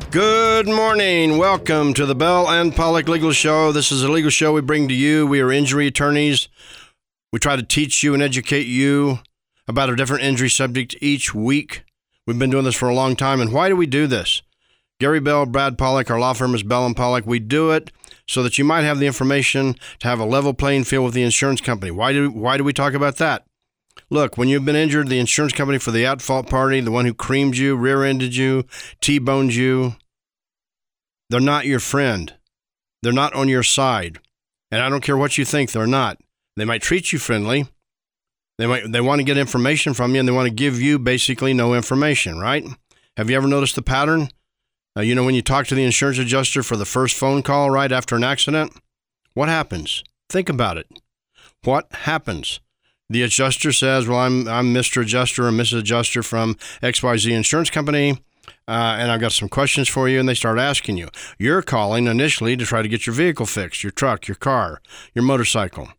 Good morning. Welcome to the Bell and Pollock Legal Show. This is a legal show we bring to you. We are injury attorneys. We try to teach you and educate you about a different injury subject each week. We've been doing this for a long time. And why do we do this? Gary Bell, Brad Pollock, our law firm is Bell and Pollock. We do it so that you might have the information to have a level playing field with the insurance company. Why do we talk about that? Look, when you've been injured, the insurance company for the at-fault party, the one who creamed you, rear-ended you, T-boned you, they're not your friend. They're not on your side. And I don't care what you think, they're not. They might treat you friendly. They want to get information from you, and they want to give you basically no information, right? Have you ever noticed the pattern? When you talk to the insurance adjuster for the first phone call right after an accident, what happens? Think about it. What happens? The adjuster says, well, I'm Mr. Adjuster or Mrs. Adjuster from XYZ Insurance Company, and I've got some questions for you, and they start asking you. You're calling initially to try to get your vehicle fixed, your truck, your car, your motorcycle.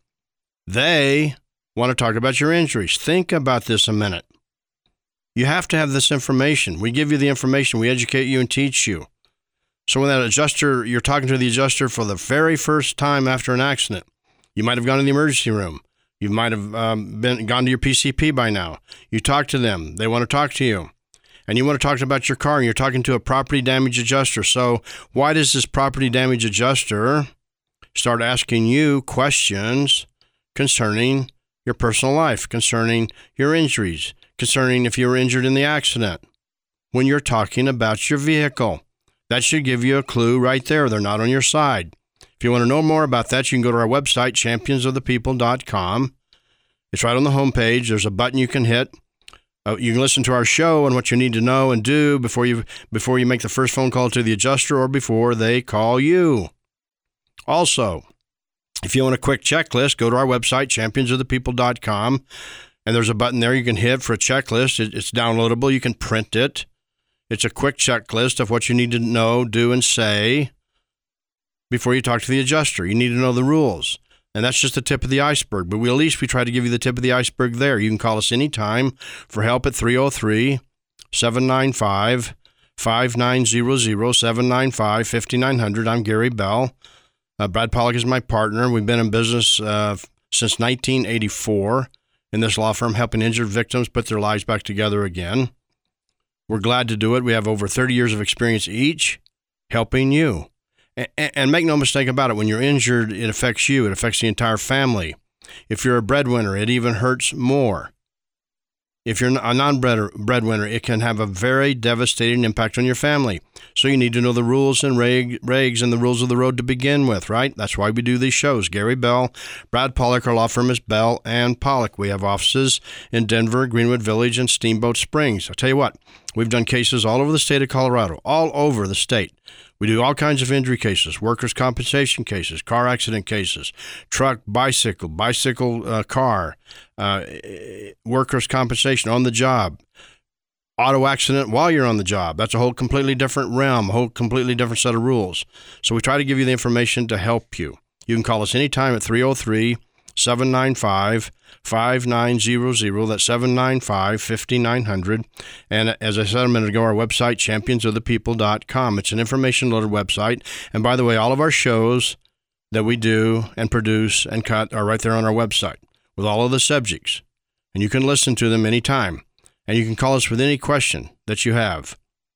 They want to talk about your injuries. Think about this a minute. You have to have this information. We give you the information. We educate you and teach you. So when that adjuster, you're talking to the adjuster for the very first time after an accident, you might have gone to the emergency room. You might have gone to your PCP by now. You talk to them. They want to talk to you. And you want to talk about your car, and you're talking to a property damage adjuster. So why does this property damage adjuster start asking you questions concerning your personal life, concerning your injuries, concerning if you were injured in the accident, when you're talking about your vehicle? That should give you a clue right there. They're not on your side. If you want to know more about that, you can go to our website, championsofthepeople.com. It's right on the homepage. There's a button you can hit. You can listen to our show and what you need to know and do before you make the first phone call to the adjuster or before they call you. Also, if you want a quick checklist, go to our website, championsofthepeople.com, and there's a button there you can hit for a checklist. It's downloadable. You can print it. It's a quick checklist of what you need to know, do, and say before you talk to the adjuster. You need to know the rules. And that's just the tip of the iceberg. But at least we try to give you the tip of the iceberg there. You can call us anytime for help at 303-795-5900, 795-5900. I'm Gary Bell. Brad Pollock is my partner. We've been in business since 1984 in this law firm, helping injured victims put their lives back together again. We're glad to do it. We have over 30 years of experience each helping you. And make no mistake about it, when you're injured, it affects you. It affects the entire family. If you're a breadwinner, it even hurts more. If you're a non-breadwinner, it can have a very devastating impact on your family. So you need to know the rules and regs and the rules of the road to begin with, right? That's why we do these shows. Gary Bell, Brad Pollock, our law firm is Bell and Pollock. We have offices in Denver, Greenwood Village, and Steamboat Springs. I'll tell you what, we've done cases all over the state of Colorado, all over the state. We do all kinds of injury cases, workers' compensation cases, car accident cases, truck, bicycle, car, workers' compensation on the job, auto accident while you're on the job. That's a whole completely different realm, a whole completely different set of rules. So we try to give you the information to help you. You can call us anytime at 303-795-5900. That's 795-5900. And as I said a minute ago, our website, championsofthepeople.com. It's an information-loaded website. And by the way, all of our shows that we do and produce and cut are right there on our website with all of the subjects. And you can listen to them anytime. And you can call us with any question that you have.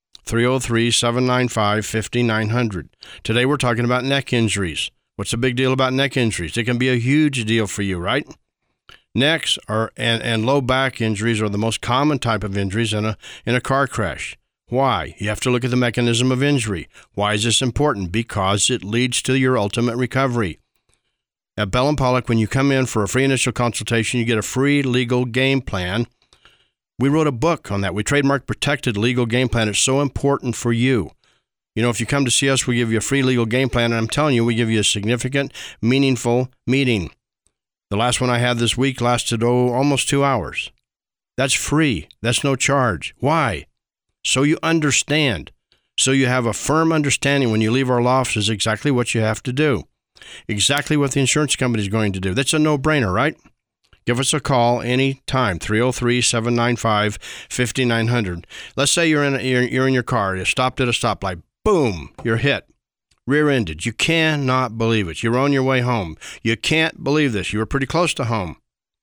303-795-5900. Today we're talking about neck injuries. What's the big deal about neck injuries? It can be a huge deal for you, right? Necks and low back injuries are the most common type of injuries in a car crash. Why? You have to look at the mechanism of injury. Why is this important? Because it leads to your ultimate recovery. At Bell and Pollock, when you come in for a free initial consultation, you get a free legal game plan. We wrote a book on that. We trademark protected legal game plan. It's so important for you. You know, if you come to see us, we give you a free legal game plan, and I'm telling you, we give you a significant, meaningful meeting. The last one I had this week lasted, almost 2 hours. That's free. That's no charge. Why? So you understand. So you have a firm understanding when you leave our offices exactly what you have to do. Exactly what the insurance company is going to do. That's a no-brainer, right? Give us a call anytime, 303-795-5900. Let's say you're in your car. You stopped at a stoplight. boom, you're hit. Rear-ended. You cannot believe it. You're on your way home. You can't believe this. You were pretty close to home.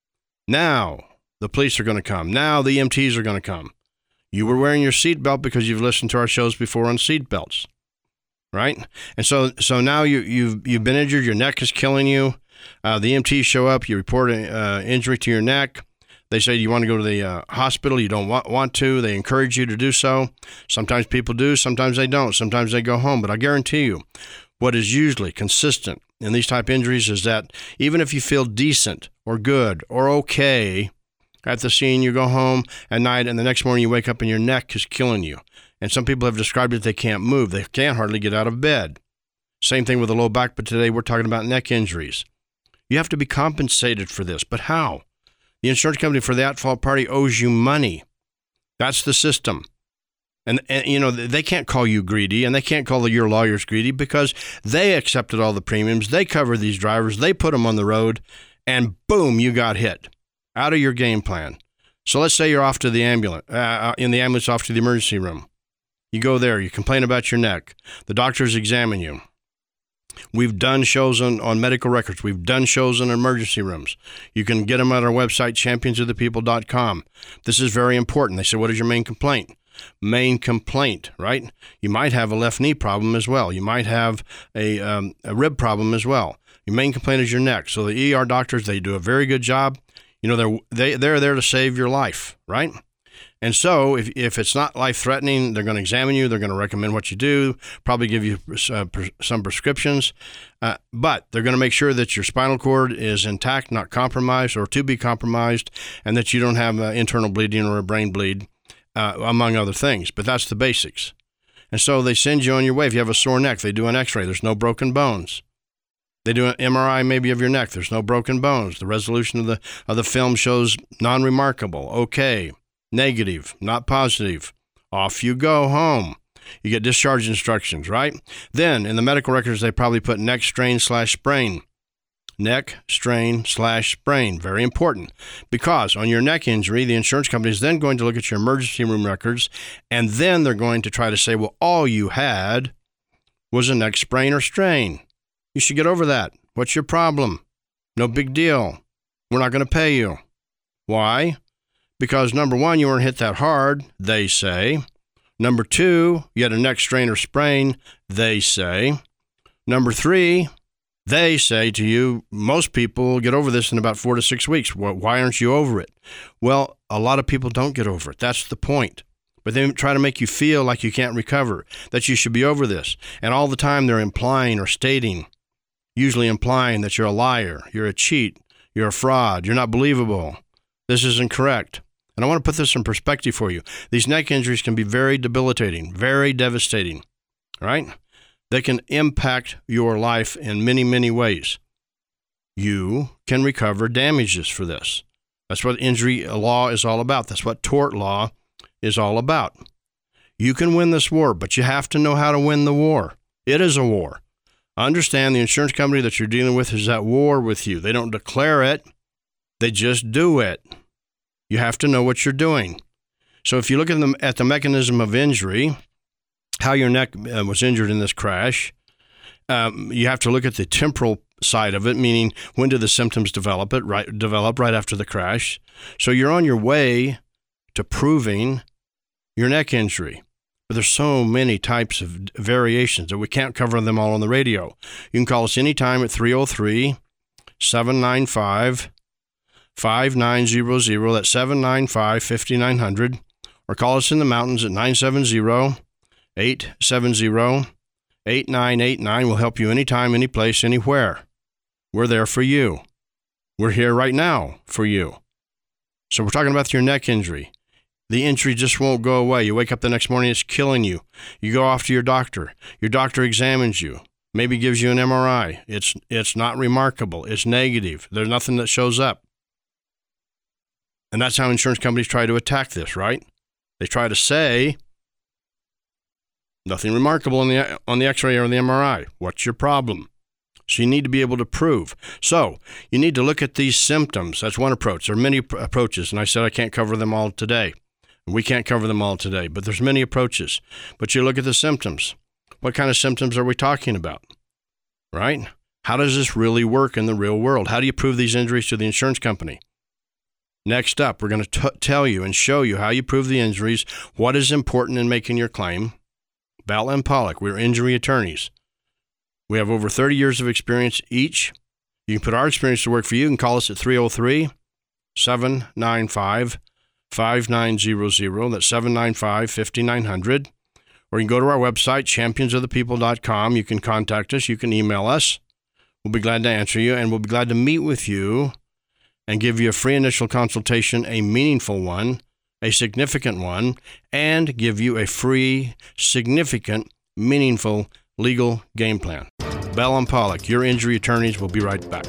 Now the police are going to come. Now the EMTs are going to come. You were wearing your seatbelt because you've listened to our shows before on seatbelts, right? And so now you've been injured. Your neck is killing you. The EMTs show up. You report an injury to your neck. They say you want to go to the hospital. You don't want to. They encourage you to do so. Sometimes people do. Sometimes they don't. Sometimes they go home. But I guarantee you, what is usually consistent in these type injuries is that even if you feel decent or good or okay at the scene, you go home at night and the next morning you wake up and your neck is killing you. And some people have described it, they can't move. They can't hardly get out of bed. Same thing with the low back, but today we're talking about neck injuries. You have to be compensated for this, but how? The insurance company for the at-fault party owes you money. That's the system. And you know, they can't call you greedy, and they can't call your lawyers greedy because they accepted all the premiums. They covered these drivers. They put them on the road, and boom, you got hit. Out of your game plan. So let's say you're off to the ambulance, in the ambulance off to the emergency room. You go there, you complain about your neck. The doctors examine you. We've done shows on medical records. We've done shows in emergency rooms. You can get them at our website, championsofthepeople.com. This is very important. They say, what is your main complaint? Main complaint, right? You might have a left knee problem as well. You might have a rib problem as well. Your main complaint is your neck. So the ER doctors, they do a very good job. You know, they're there to save your life, right? And so if it's not life-threatening, they're going to examine you. They're going to recommend what you do, probably give you some prescriptions. But they're going to make sure that your spinal cord is intact, not compromised or to be compromised, and that you don't have internal bleeding or a brain bleed, among other things. But that's the basics. And so they send you on your way. If you have a sore neck, they do an x-ray. There's no broken bones. They do an MRI maybe of your neck. There's no broken bones. The resolution of the film shows non-remarkable, okay, negative, not positive. Off you go home. You get discharge instructions, right? Then in the medical records, they probably put neck strain/sprain. Neck strain/sprain. Very important. Because on your neck injury, the insurance company is then going to look at your emergency room records, and then they're going to try to say, well, all you had was a neck sprain or strain. You should get over that. What's your problem? No big deal. We're not going to pay you. Why? Because number one, you weren't hit that hard, they say. Number two, you had a neck strain or sprain, they say. Number three, they say to you, most people get over this in about 4 to 6 weeks. Well, why aren't you over it? Well, a lot of people don't get over it. That's the point. But they try to make you feel like you can't recover, that you should be over this. And all the time they're implying or stating, usually implying that you're a liar, you're a cheat, you're a fraud, you're not believable. This isn't correct. And I want to put this in perspective for you. These neck injuries can be very debilitating, very devastating, right? They can impact your life in many, many ways. You can recover damages for this. That's what injury law is all about. That's what tort law is all about. You can win this war, but you have to know how to win the war. It is a war. Understand the insurance company that you're dealing with is at war with you. They don't declare it. They just do it. You have to know what you're doing. So if you look at the mechanism of injury, how your neck was injured in this crash, you have to look at the temporal side of it, meaning when did the symptoms develop right after the crash. So you're on your way to proving your neck injury. But there's so many types of variations that we can't cover them all on the radio. You can call us anytime at 303-795-5900. That's 795-5900. Or call us in the mountains at 970-870-8989. We'll help you anytime, any place, anywhere. We're there for you. We're here right now for you. So we're talking about your neck injury. The injury just won't go away. You wake up the next morning, it's killing you. You go off to your doctor. Your doctor examines you, maybe gives you an MRI. It's not remarkable. It's negative. There's nothing that shows up. And that's how insurance companies try to attack this, right? They try to say, nothing remarkable on the X-ray or the MRI. What's your problem? So you need to be able to prove. So you need to look at these symptoms. That's one approach. There are many approaches, and I said I can't cover them all today. We can't cover them all today, but there's many approaches. But you look at the symptoms. What kind of symptoms are we talking about? Right? How does this really work in the real world? How do you prove these injuries to the insurance company? Next up, we're going to tell you and show you how you prove the injuries, what is important in making your claim. Bell and Pollock, we're injury attorneys. We have over 30 years of experience each. You can put our experience to work for you. You can call us at 303-795-5900. That's 795-5900. Or you can go to our website, championsofthepeople.com. You can contact us. You can email us. We'll be glad to answer you, and we'll be glad to meet with you and give you a free initial consultation, a meaningful one, a significant one, and give you a free, significant, meaningful legal game plan. Bell and Pollock, your injury attorneys. Will be right back.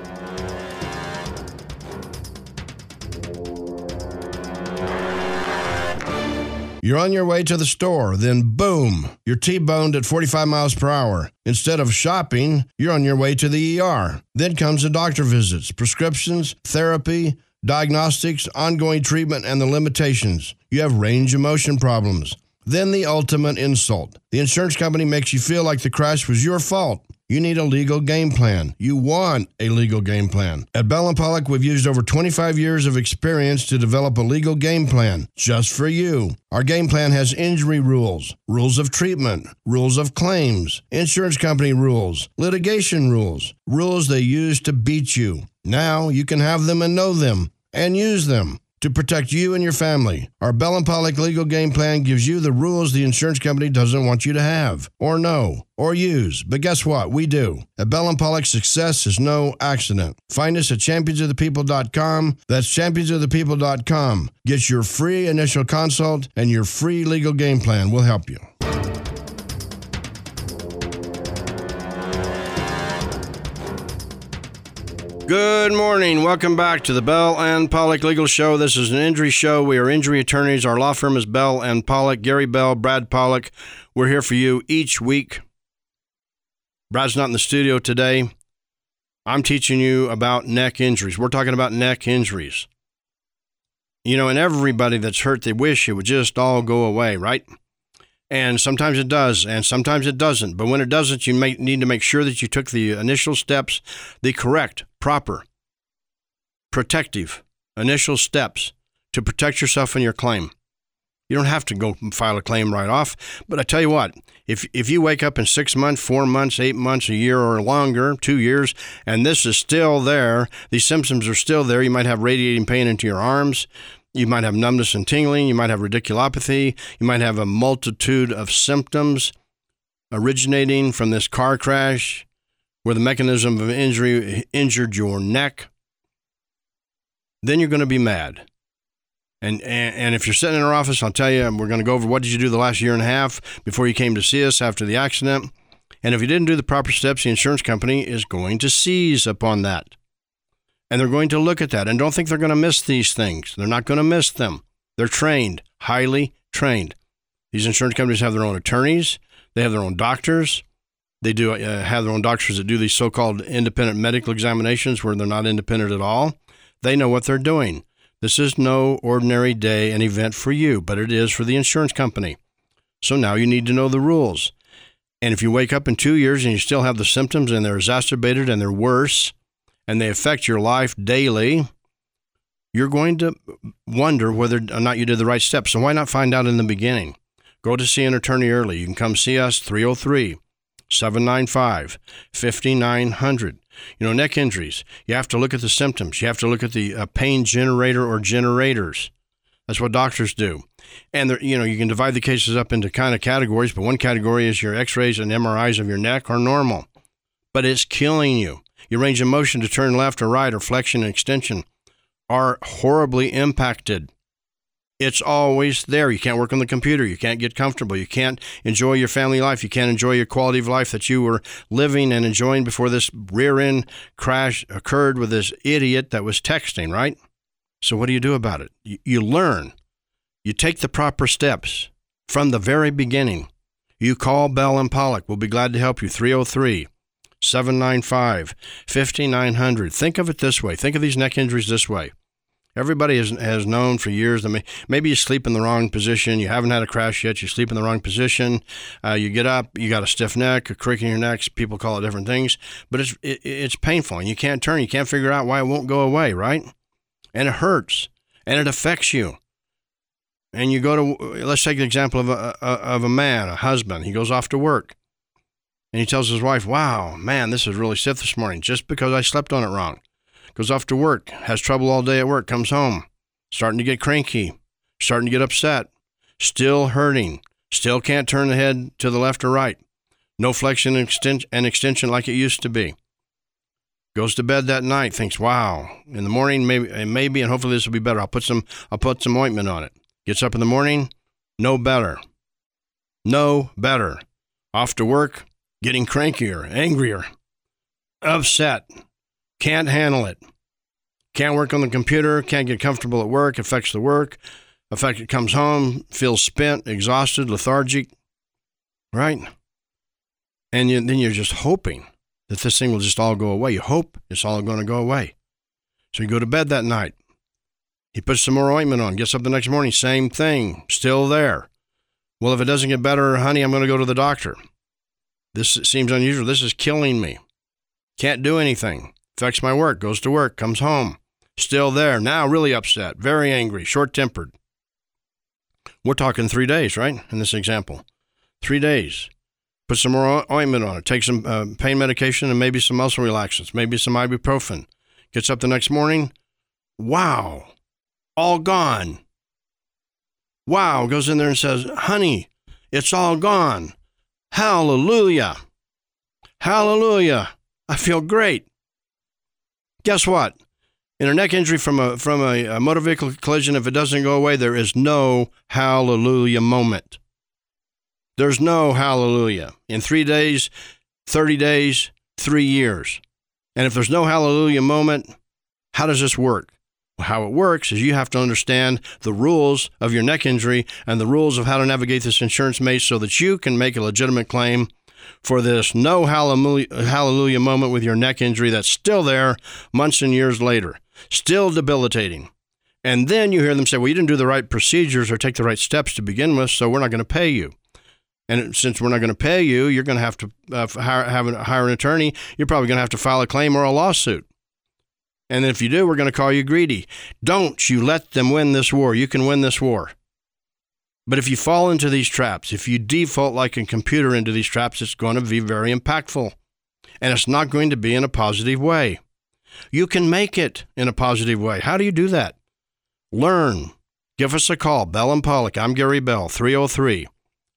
You're on your way to the store, then boom, you're T-boned at 45 miles per hour. Instead of shopping, you're on your way to the ER. Then comes the doctor visits, prescriptions, therapy, diagnostics, ongoing treatment, and the limitations. You have range of motion problems. Then the ultimate insult. The insurance company makes you feel like the crash was your fault. You need a legal game plan. You want a legal game plan. At Bell & Pollock, we've used over 25 years of experience to develop a legal game plan just for you. Our game plan has injury rules, rules of treatment, rules of claims, insurance company rules, litigation rules, rules they use to beat you. Now you can have them and know them and use them to protect you and your family. Our Bell & Pollock legal game plan gives you the rules the insurance company doesn't want you to have, or know, or use. But guess what? We do. At Bell & Pollock, success is no accident. Find us at championsofthepeople.com. That's championsofthepeople.com. Get your free initial consult and your free legal game plan. We'll help you. Good morning. Welcome back to the Bell and Pollock Legal Show. This is an injury show. We are injury attorneys. Our law firm is Bell and Pollock. Gary Bell, Brad Pollock. We're here for you each week. Brad's not in the studio today. I'm teaching you about neck injuries. We're talking about neck injuries. You know, and everybody that's hurt, they wish it would just all go away, right? And sometimes it does, and sometimes it doesn't. But when it doesn't, you may need to make sure that you took the initial steps, the correct, proper, protective initial steps to protect yourself and your claim. You don't have to go file a claim right off. But I tell you what, if you wake up in 6 months, 4 months, 8 months, a year or longer, 2 years, and this is still there, these symptoms are still there, you might have radiating pain into your arms, you might have numbness and tingling. You might have radiculopathy. You might have a multitude of symptoms originating from this car crash where the mechanism of injury injured your neck. Then you're going to be mad. And if you're sitting in our office, I'll tell you, we're going to go over what did you do the last year and a half before you came to see us after the accident. And if you didn't do the proper steps, the insurance company is going to seize upon that. And they're going to look at that. And don't think they're going to miss these things. They're not going to miss them. They're trained, highly trained. These insurance companies have their own attorneys. They have their own doctors. They do have their own doctors that do these so-called independent medical examinations where they're not independent at all. They know what they're doing. This is no ordinary day and event for you, but it is for the insurance company. So now you need to know the rules. And if you wake up in 2 years and you still have the symptoms and they're exacerbated and they're worse, and they affect your life daily, you're going to wonder whether or not you did the right steps. So why not find out in the beginning? Go to see an attorney early. You can come see us, 303-795-5900. You know, neck injuries, you have to look at the symptoms. You have to look at the pain generator or generators. That's what doctors do. And, you can divide the cases up into kind of categories, but one category is your x-rays and MRIs of your neck are normal. But it's killing you. Your range of motion to turn left or right or flexion and extension are horribly impacted. It's always there. You can't work on the computer. You can't get comfortable. You can't enjoy your family life. You can't enjoy your quality of life that you were living and enjoying before this rear-end crash occurred with this idiot that was texting, right? So what do you do about it? You learn. You take the proper steps from the very beginning. You call Bell and Pollock. We'll be glad to help you. 303-795-5900. Think of it this way. Think of these neck injuries this way. Everybody has known for years that maybe you sleep in the wrong position. You haven't had a crash yet. You sleep in the wrong position. You get up, you got a stiff neck, a crick in your neck. People call it different things, but it's painful, and you can't turn. You can't figure out why it won't go away, right? And it hurts, and it affects you. And you go to, let's take the example of a man, a husband. He goes off to work, and he tells his wife, wow, man, this is really stiff this morning just because I slept on it wrong. Goes off to work, has trouble all day at work, comes home, starting to get cranky, starting to get upset, still hurting, still can't turn the head to the left or right. No flexion and extension like it used to be. Goes to bed that night, thinks, wow, in the morning, maybe, and hopefully this will be better. I'll put some ointment on it. Gets up in the morning, no better. No better. Off to work, getting crankier, angrier, upset. Can't handle it. Can't work on the computer. Can't get comfortable at work. Affects the work. It comes home, feels spent, exhausted, lethargic. Right? And then you're just hoping that this thing will just all go away. You hope it's all going to go away. So you go to bed that night. He puts some more ointment on. Gets up the next morning. Same thing. Still there. Well, if it doesn't get better, honey, I'm going to go to the doctor. This seems unusual. This is killing me. Can't do anything. Affects my work, goes to work, comes home, still there, now really upset, very angry, short-tempered. We're talking 3 days, right, in this example. 3 days. Put some more ointment on it, take some pain medication and maybe some muscle relaxants, maybe some ibuprofen. Gets up the next morning, wow, all gone. Wow, goes in there and says, honey, it's all gone. Hallelujah. Hallelujah. I feel great. Guess what? In a neck injury from a motor vehicle collision, if it doesn't go away, there is no hallelujah moment. There's no hallelujah. In 3 days, 30 days, 3 years. And if there's no hallelujah moment, how does this work? Well, how it works is you have to understand the rules of your neck injury and the rules of how to navigate this insurance maze so that you can make a legitimate claim for this no hallelujah moment with your neck injury that's still there months and years later, still debilitating. And then you hear them say, well, you didn't do the right procedures or take the right steps to begin with, so we're not going to pay you. And since we're not going to pay you, you're going to have to hire an attorney. You're probably going to have to file a claim or a lawsuit. And if you do, we're going to call you greedy. Don't you let them win this war. You can win this war. But if you fall into these traps, if you default like a computer into these traps, it's going to be very impactful. And it's not going to be in a positive way. You can make it in a positive way. How do you do that? Learn. Give us a call. Bell and Pollock. I'm Gary Bell, 303-795-5900.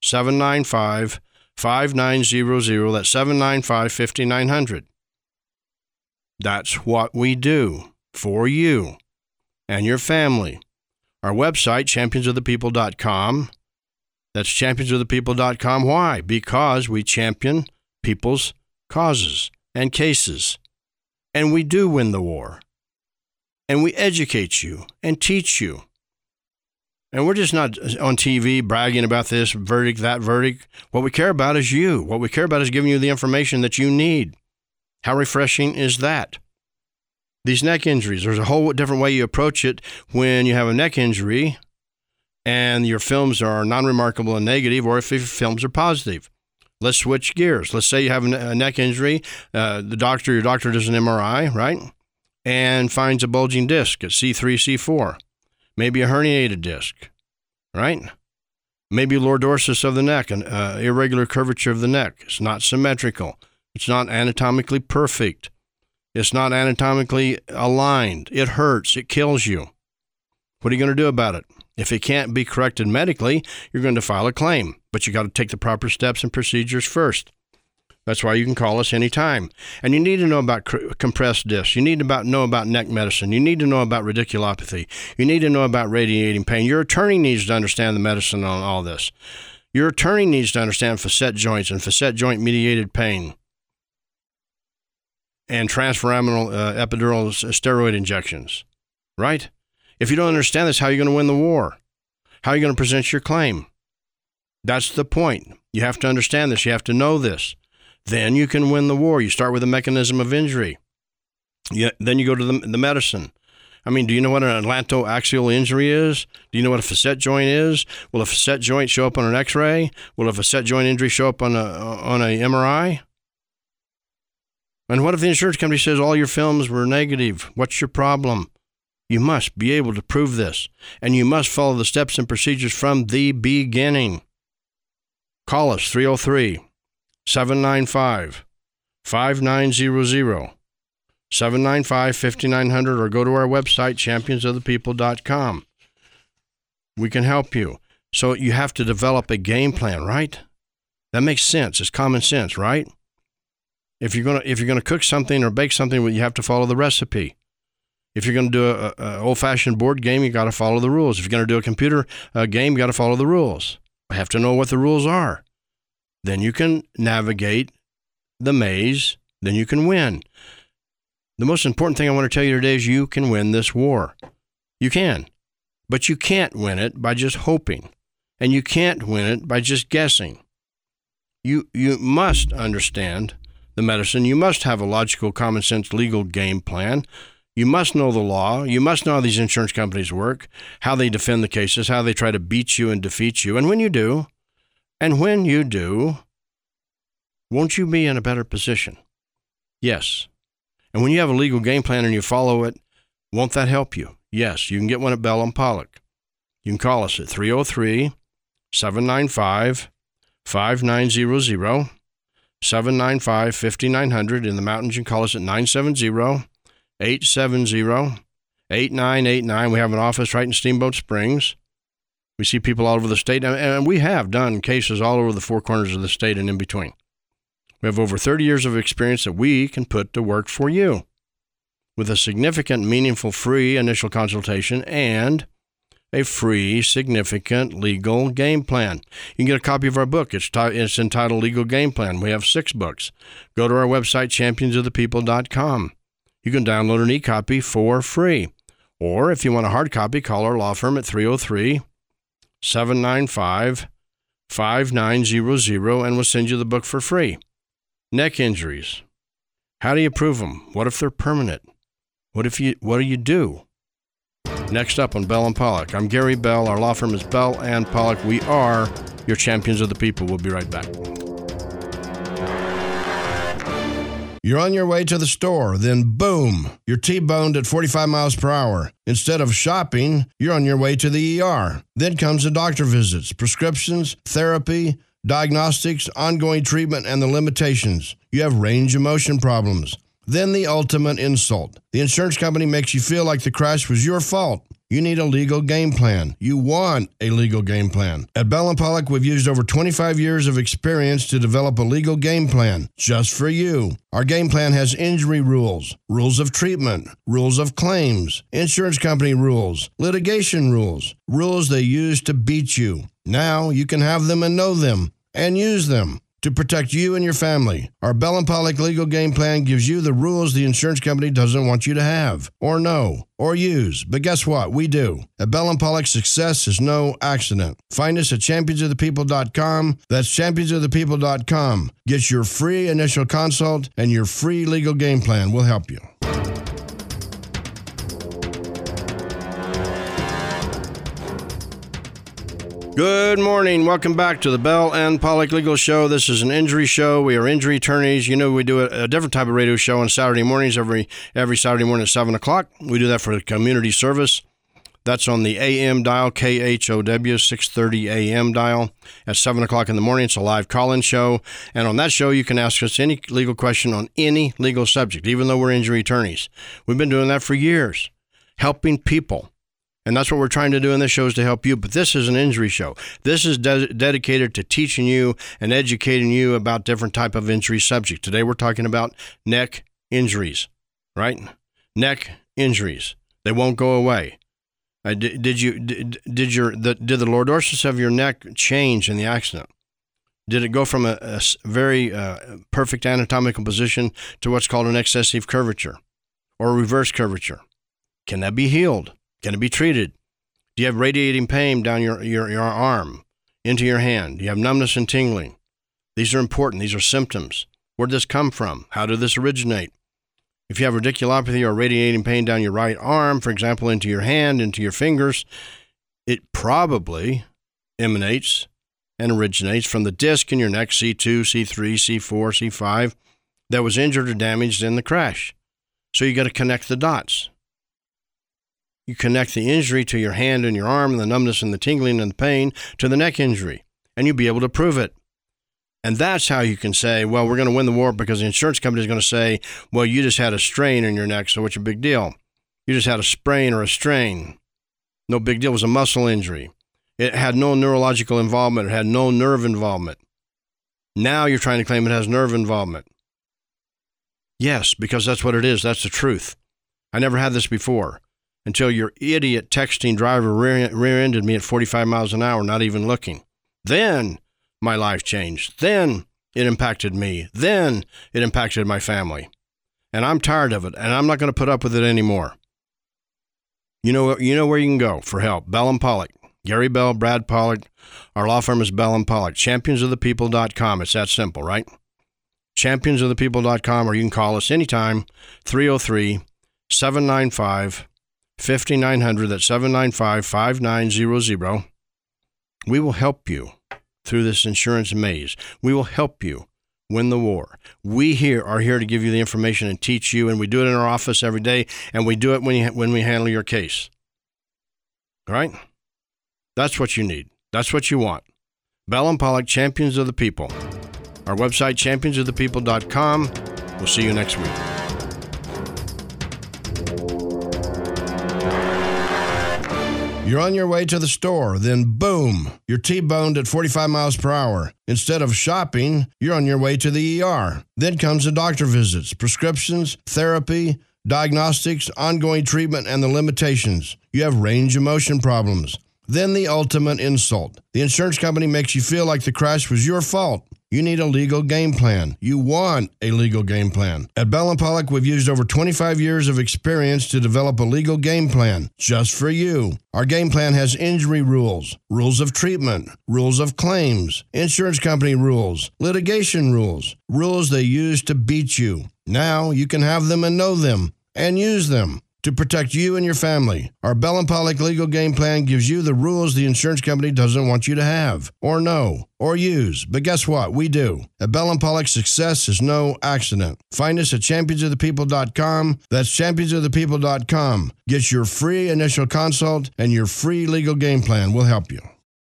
That's 795-5900. That's what we do for you and your family. Our website, championsofthepeople.com. That's championsofthepeople.com. Why? Because we champion people's causes and cases. And we do win the war. And we educate you and teach you. And we're just not on TV bragging about this verdict, that verdict. What we care about is you. What we care about is giving you the information that you need. How refreshing is that? These neck injuries, there's a whole different way you approach it when you have a neck injury and your films are non-remarkable and negative, or if your films are positive. Let's switch gears. Let's say you have a neck injury. Your doctor does an MRI, right? And finds a bulging disc at C3, C4. Maybe a herniated disc, right? Maybe lordosis of the neck, an irregular curvature of the neck. It's not symmetrical. It's not anatomically perfect. It's not anatomically aligned. It hurts. It kills you. What are you going to do about it? If it can't be corrected medically, you're going to file a claim, but you got to take the proper steps and procedures first. That's why you can call us anytime. And you need to know about compressed discs. You need to know about neck medicine. You need to know about radiculopathy. You need to know about radiating pain. Your attorney needs to understand the medicine on all this. Your attorney needs to understand facet joints and facet joint mediated pain and transforaminal epidural steroid injections, right? If you don't understand this, how are you going to win the war? How are you going to present your claim? That's the point. You have to understand this. You have to know this. Then you can win the war. You start with the mechanism of injury. Then you go to the medicine. I mean, do you know what an atlantoaxial injury is? Do you know what a facet joint is? Will a facet joint show up on an X-ray? Will a facet joint injury show up on a MRI? And what if the insurance company says all your films were negative? What's your problem? You must be able to prove this, and you must follow the steps and procedures from the beginning. Call us 303-795-5900, 795-5900, or go to our website, championsofthepeople.com. We can help you. So you have to develop a game plan, right? That makes sense. It's common sense, right? If you're gonna cook something or bake something, you have to follow the recipe. If you're going to do a old-fashioned board game, you got to follow the rules. If you're going to do a computer game, you got to follow the rules. I have to know what the rules are. Then you can navigate the maze. Then you can win. The most important thing I want to tell you today is you can win this war. You can. But you can't win it by just hoping. And you can't win it by just guessing. You must understand the medicine. You must have a logical, common sense, legal game plan. You must know the law. You must know how these insurance companies work, how they defend the cases, how they try to beat you and defeat you. And when you do, won't you be in a better position? Yes. And when you have a legal game plan and you follow it, won't that help you? Yes. You can get one at Bell & Pollock. You can call us at 303-795-5900, 795-5900. In the mountains, you can call us at 970-870-8989. We have an office right in Steamboat Springs. We see people all over the state, and we have done cases all over the four corners of the state and in between. We have over 30 years of experience that we can put to work for you with a significant, meaningful, free initial consultation and a free, significant legal game plan. You can get a copy of our book. It's entitled Legal Game Plan. We have 6 books. Go to our website, championsofthepeople.com. You can download an e-copy for free. Or if you want a hard copy, call our law firm at 303-795-5900, and we'll send you the book for free. Neck injuries. How do you prove them? What if they're permanent? What do you do? Next up on Bell & Pollock. I'm Gary Bell. Our law firm is Bell & Pollock. We are your champions of the people. We'll be right back. You're on your way to the store, then boom, you're T-boned at 45 miles per hour. Instead of shopping, you're on your way to the ER. Then comes the doctor visits, prescriptions, therapy, diagnostics, ongoing treatment, and the limitations. You have range of motion problems. Then the ultimate insult. The insurance company makes you feel like the crash was your fault. You need a legal game plan. You want a legal game plan. At Bell & Pollock, we've used over 25 years of experience to develop a legal game plan just for you. Our game plan has injury rules, rules of treatment, rules of claims, insurance company rules, litigation rules, rules they use to beat you. Now you can have them and know them and use them to protect you and your family. Our Bell & Pollock legal game plan gives you the rules the insurance company doesn't want you to have, or know, or use. But guess what? We do. At Bell & Pollock, success is no accident. Find us at championsofthepeople.com. That's championsofthepeople.com. Get your free initial consult and your free legal game plan. We'll help you. Good morning. Welcome back to the Bell & Pollock Legal Show. This is an injury show. We are injury attorneys. You know, we do a different type of radio show on Saturday mornings, every Saturday morning at 7 o'clock. We do that for the community service. That's on the AM dial, KHOW, 630 AM dial at 7 o'clock in the morning. It's a live call-in show. And on that show, you can ask us any legal question on any legal subject, even though we're injury attorneys. We've been doing that for years, helping people. And that's what we're trying to do in this show, is to help you. But this is an injury show. This is dedicated to teaching you and educating you about different type of injury subjects. Today we're talking about neck injuries, right? Neck injuries. They won't go away. Did the lordosis of your neck change in the accident? Did it go from a very perfect anatomical position to what's called an excessive curvature or a reverse curvature? Can that be healed? Can it be treated? Do you have radiating pain down your arm, into your hand? Do you have numbness and tingling? These are important. These are symptoms. Where did this come from? How did this originate? If you have radiculopathy or radiating pain down your right arm, for example, into your hand, into your fingers, it probably emanates and originates from the disc in your neck, C2, C3, C4, C5, that was injured or damaged in the crash. So you got to connect the dots. You connect the injury to your hand and your arm and the numbness and the tingling and the pain to the neck injury, and you'll be able to prove it. And that's how you can say, well, we're going to win the war, because the insurance company is going to say, well, you just had a strain in your neck, so what's your big deal? You just had a sprain or a strain. No big deal. It was a muscle injury. It had no neurological involvement. It had no nerve involvement. Now you're trying to claim it has nerve involvement. Yes, because that's what it is. That's the truth. I never had this before until your idiot texting driver rear-ended me at 45 miles an hour, not even looking. Then my life changed. Then it impacted me. Then it impacted my family. And I'm tired of it, and I'm not going to put up with it anymore. You know where you can go for help. Bell & Pollock. Gary Bell, Brad Pollock. Our law firm is Bell & Pollock. Championsofthepeople.com. It's that simple, right? Championsofthepeople.com, or you can call us anytime, 303-795-5900. That's 795-5900. We will help you through this insurance maze. We will help you win the war. We are here to give you the information and teach you, and we do it in our office every day, and we do it when we handle your case. All right? That's what you need. That's what you want. Bell & Pollock, Champions of the People. Our website, championsofthepeople.com. We'll see you next week. You're on your way to the store, then boom, you're T-boned at 45 miles per hour. Instead of shopping, you're on your way to the ER. Then comes the doctor visits, prescriptions, therapy, diagnostics, ongoing treatment, and the limitations. You have range of motion problems. Then the ultimate insult. The insurance company makes you feel like the crash was your fault. You need a legal game plan. You want a legal game plan. At Bell & Pollock, we've used over 25 years of experience to develop a legal game plan just for you. Our game plan has injury rules, rules of treatment, rules of claims, insurance company rules, litigation rules, rules they use to beat you. Now you can have them and know them and use them to protect you and your family. Our Bell & Pollock legal game plan gives you the rules the insurance company doesn't want you to have, or know, or use. But guess what? We do. At Bell & Pollock, success is no accident. Find us at championsofthepeople.com. That's championsofthepeople.com. Get your free initial consult and your free legal game plan. We'll help you.